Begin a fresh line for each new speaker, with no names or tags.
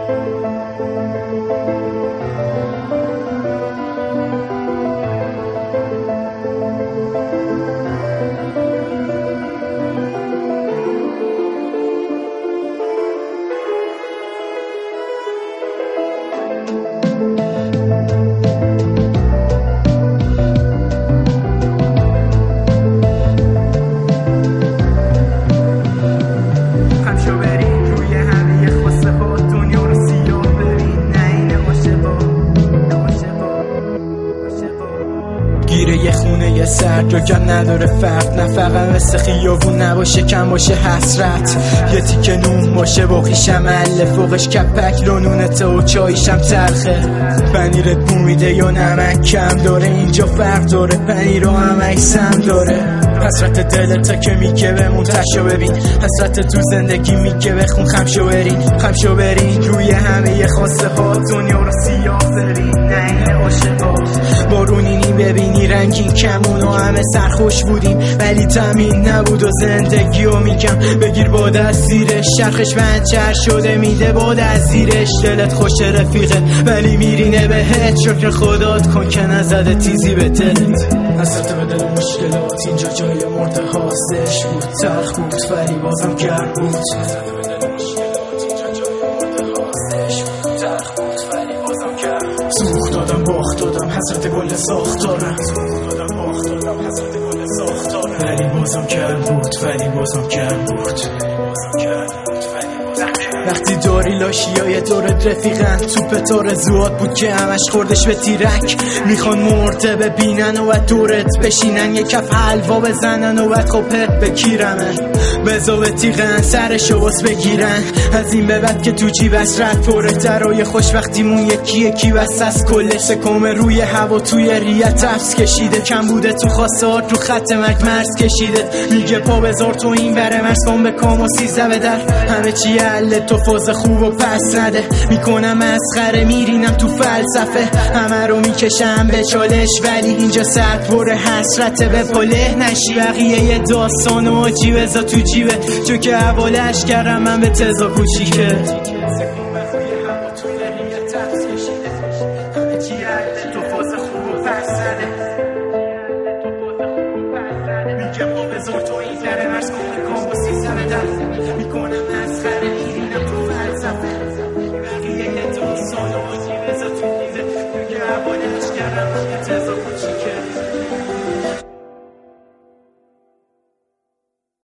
گیره یه خونه یه سرد جا نداره فرق، نه فقط مثل خیابون نباشه کم باشه حسرت، یه تیکه نون باشه باقیشم عله، فوقش کپک لونونته و چاییشم تلخه، پنیرت بو میده یا نمک کم داره، اینجا فرق داره پنیر و هم عکسم داره، حسرت دلتا که میگه بمون تشو ببین، حسرت تو زندگی میگه بخون خمشو برین روی همه خواسته ها دنیا رو سیاه برین، نه این عاشقا بارونینی ببینی رنگین کمون و همه سرخوش بودیم ولی تامین نبود و زندگی رو میگم بگیر باد از زیرش، شرخش منچر شده میده باد از زیرش، دلت خوش رفیقه ولی میرینه بهت، شکر خدات کن که نزده تیزی به دلت، حسرت به دل مشکلات اینجا جای مرده هاستش بود، تلخ بود ولی بازم گرم بود، سوخت دادم باخت دادم حسرت گل ساختارم، ولی بازم گرم بود وقتی داری لاشیای دورت رفیقن، توپ تار زواد بود که همش خوردش به تیرک، میخوان مرده ببینن و دورت بشینن، یک کف حلوا بزنن و خب بکیرمن، بزا به تیغن سرشو باس بگیرن، از این به بعد که تو جیب اسرت پره درای خوشبختیمون یکی بس از کلش، سکوم روی هوا توی ریت تفس کشیده، کم بوده تو خواستار تو خط مرگ مرز کشیده، میگه پا بذار تو این بره مرز کن به کام و 13 به در، همه چی حله تو فاز خوب و پس نده، میکنم مسخره میرینم تو فلسفه، همه رو میکشم به چالش ولی اینجا سرد پر حسرت به پله نشی، بقیه یه داستان و جیبه تو جیبه، چون که حوالش کردم من به تزا کوچیکه.